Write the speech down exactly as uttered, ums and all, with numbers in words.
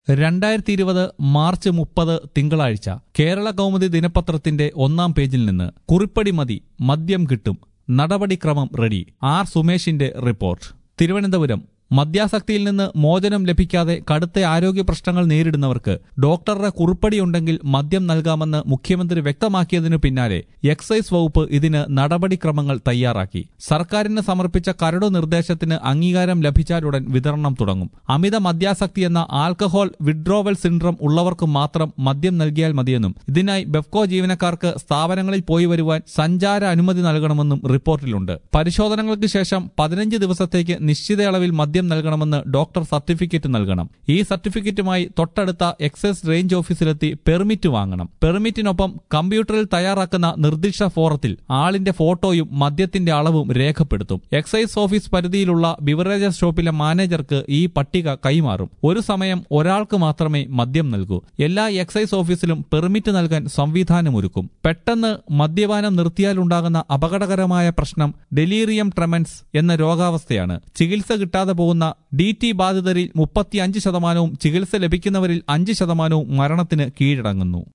രണ്ടായിരത്തി ഇരുപത് മാർച്ച് മുപ്പത് തിങ്കളാഴ്ച കേരള കൗമുദി ദിനപത്രത്തിന്റെ ഒന്നാം പേജിൽ നിന്ന് കുറിപ്പടി മതി മദ്യം കിട്ടും നടപടിക്രമം റെഡി. ആർ സുമേഷിന്റെ റിപ്പോർട്ട്. തിരുവനന്തപുരം. മദ്യാസക്തിയിൽ നിന്ന് മോചനം ലഭിക്കാതെ കടുത്ത ആരോഗ്യ പ്രശ്നങ്ങൾ നേരിടുന്നവർക്ക് ഡോക്ടറുടെ കുറിപ്പടിയുണ്ടെങ്കിൽ മദ്യം നൽകാമെന്ന് മുഖ്യമന്ത്രി വ്യക്തമാക്കിയതിനു പിന്നാലെ എക്സൈസ് വകുപ്പ് ഇതിന് നടപടിക്രമങ്ങൾ തയ്യാറാക്കി. സർക്കാരിന് സമർപ്പിച്ച കരടു നിർദ്ദേശത്തിന് അംഗീകാരം ലഭിച്ചാലുടൻ വിതരണം തുടങ്ങും. അമിത മദ്യാസക്തി എന്ന ആൽക്കഹോൾ വിഡ്രോവൽ സിൻഡ്രം ഉള്ളവർക്ക് മാത്രം മദ്യം നൽകിയാൽ മതിയെന്നും ഇതിനായി ബെഫ്കോ ജീവനക്കാർക്ക് സ്ഥാപനങ്ങളിൽ പോയി വരുവാൻ സഞ്ചാര അനുമതി നൽകണമെന്നും റിപ്പോർട്ടിലുണ്ട്. പരിശോധനകൾക്ക് ശേഷം പതിനഞ്ച് ദിവസത്തേക്ക് നിശ്ചിത അളവിൽ മദ്യം നൽകണമെന്ന് ഡോക്ടർ സർട്ടിഫിക്കറ്റ് നൽകണം. ഈ സർട്ടിഫിക്കറ്റുമായി തൊട്ടടുത്ത എക്സൈസ് റേഞ്ച് ഓഫീസിലെത്തി പെർമിറ്റ് വാങ്ങണം. പെർമിറ്റിനൊപ്പം കമ്പ്യൂട്ടറിൽ തയ്യാറാക്കുന്ന നിർദ്ദിഷ്ട ഫോറത്തിൽ ആളിന്റെ ഫോട്ടോയും മദ്യത്തിന്റെ അളവും രേഖപ്പെടുത്തും. എക്സൈസ് ഓഫീസ് പരിധിയിലുള്ള ബിവറേജസ് ഷോപ്പിലെ മാനേജർക്ക് ഈ പട്ടിക കൈമാറും. ഒരു സമയം ഒരാൾക്ക് മാത്രമേ മദ്യം നൽകൂ. എല്ലാ എക്സൈസ് ഓഫീസിലും പെർമിറ്റ് നൽകാൻ സംവിധാനമൊരുക്കും. പെട്ടെന്ന് മദ്യപാനം നിർത്തിയാലുണ്ടാകുന്ന അപകടകരമായ പ്രശ്നം ഡെലീറിയം ട്രെമൻസ് എന്ന രോഗാവസ്ഥയാണ്. ചികിത്സ കിട്ടാതെ പോകുന്ന ഡി ടി ബാധിതരിൽ മുപ്പത്തിയഞ്ച് ശതമാനവും ചികിത്സ ലഭിക്കുന്നവരിൽ അഞ്ച് ശതമാനവും മരണത്തിന് കീഴടങ്ങുന്നു.